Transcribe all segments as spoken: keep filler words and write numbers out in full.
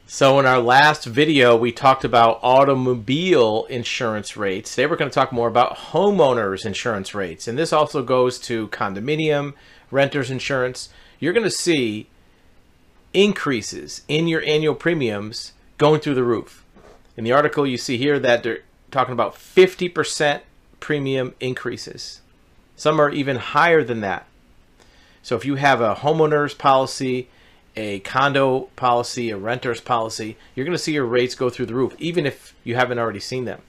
So in our last video, we talked about automobile insurance rates. Today we're going to talk more about homeowners insurance rates. And this also goes to condominium, renters insurance. You're going to see increases in your annual premiums going through the roof. In the article, you see here that they're talking about fifty percent premium increases. Some are even higher than that. So if you have a homeowner's policy, a condo policy, a renter's policy, you're going to see your rates go through the roof, even if you haven't already seen them.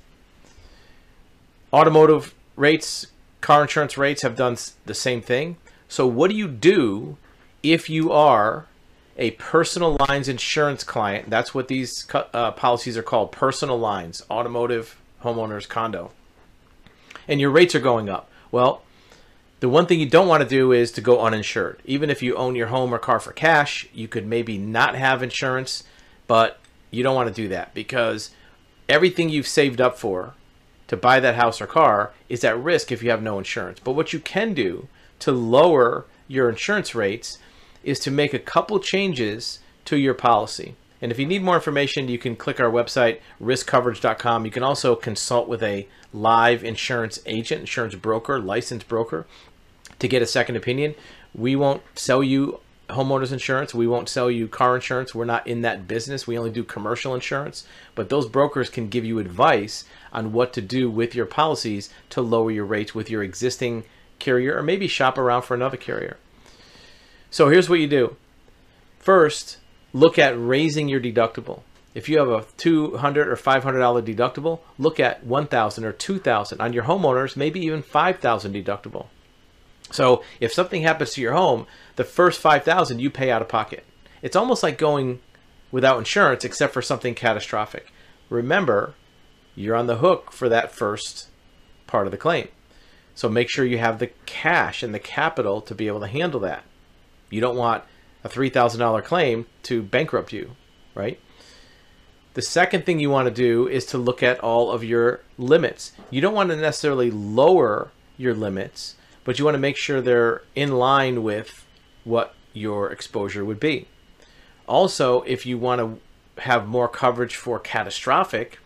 Automotive rates, car insurance rates have done the same thing. So what do you do if you are a personal lines insurance client? That's what these uh, policies are called, personal lines, automotive, homeowners, condo. And your rates are going up. Well, the one thing you don't want to do is to go uninsured. Even if you own your home or car for cash, you could maybe not have insurance, but you don't want to do that because everything you've saved up for to buy that house or car is at risk if you have no insurance. But what you can do to lower your insurance rates is to make a couple changes to your policy. And if you need more information, you can click our website, risk coverage dot com. You can also consult with a live insurance agent, insurance broker, licensed broker, to get a second opinion. We won't sell you homeowners insurance. We won't sell you car insurance. We're not in that business. We only do commercial insurance. But those brokers can give you advice on what to do with your policies to lower your rates with your existing carrier, or maybe shop around for another carrier. So here's what you do. First, look at raising your deductible. If you have a two hundred dollars or five hundred dollar deductible, look at one thousand dollars or two thousand dollars. On your homeowners, maybe even five thousand dollars deductible. So if something happens to your home, the first five thousand dollars you pay out of pocket. It's almost like going without insurance except for something catastrophic. Remember, you're on the hook for that first part of the claim. So make sure you have the cash and the capital to be able to handle that. You don't want a three thousand dollar claim to bankrupt you, right? The second thing you want to do is to look at all of your limits. You don't want to necessarily lower your limits, but you want to make sure they're in line with what your exposure would be. Also, if you want to have more coverage for catastrophic,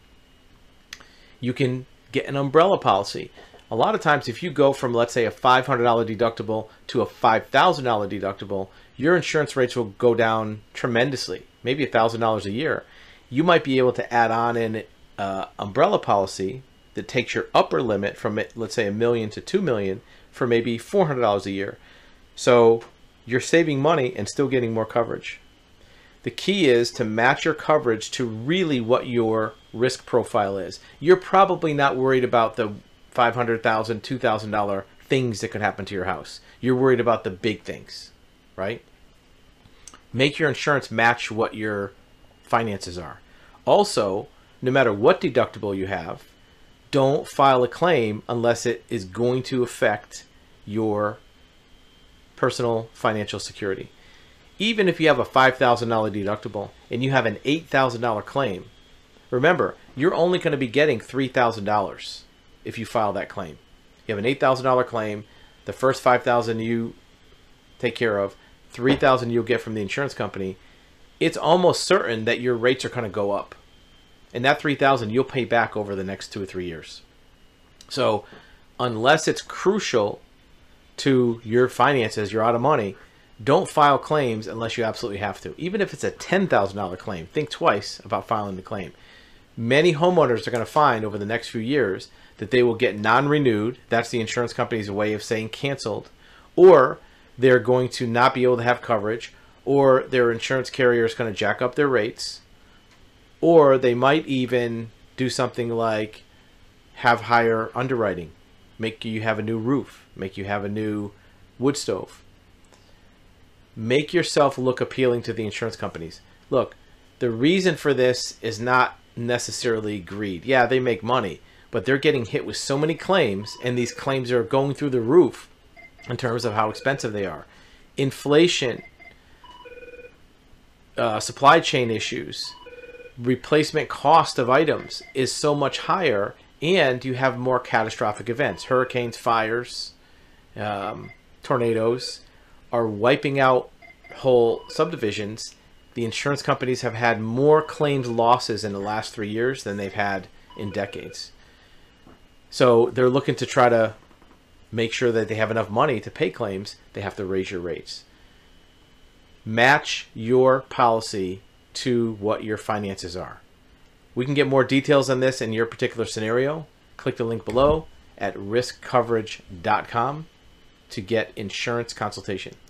you can get an umbrella policy. A lot of times, if you go from, let's say, a five hundred dollar deductible to a five thousand dollar deductible, your insurance rates will go down tremendously, maybe one thousand dollars a year. You might be able to add on an uh, umbrella policy that takes your upper limit from, let's say, a million to two million for maybe four hundred dollars a year. So you're saving money and still getting more coverage. The key is to match your coverage to really what your risk profile is. You're probably not worried about the five hundred thousand dollars, two thousand dollar things that could happen to your house. You're worried about the big things, right? Make your insurance match what your finances are. Also, no matter what deductible you have, don't file a claim unless it is going to affect your personal financial security. Even if you have a five thousand dollar deductible and you have an eight thousand dollar claim, remember, you're only going to be getting three thousand dollars if you file that claim. You have an eight thousand dollar claim, the first five thousand dollars you take care of, three thousand dollars you'll get from the insurance company. It's almost certain that your rates are going to go up. And that three thousand dollars you'll pay back over the next two or three years. So unless it's crucial to your finances, you're out of money, don't file claims unless you absolutely have to. Even if it's a ten thousand dollar claim, think twice about filing the claim. Many homeowners are going to find over the next few years that they will get non-renewed. That's the insurance company's way of saying canceled. Or they're going to not be able to have coverage, or their insurance carrier is going to jack up their rates, or they might even do something like have higher underwriting, make you have a new roof, make you have a new wood stove. Make yourself look appealing to the insurance companies. Look, the reason for this is not necessarily greed. Yeah, they make money, but they're getting hit with so many claims, and these claims are going through the roof in terms of how expensive they are. Inflation, uh, supply chain issues, replacement cost of items is so much higher, and you have more catastrophic events. Hurricanes, fires, um, tornadoes are wiping out whole subdivisions the insurance companies have had more claims losses in the last three years than they've had in decades. So they're looking to try to make sure that they have enough money to pay claims. They have to raise your rates. Match your policy to what your finances are. We can get more details on this in your particular scenario. Click the link below at risk coverage dot com to get insurance consultation.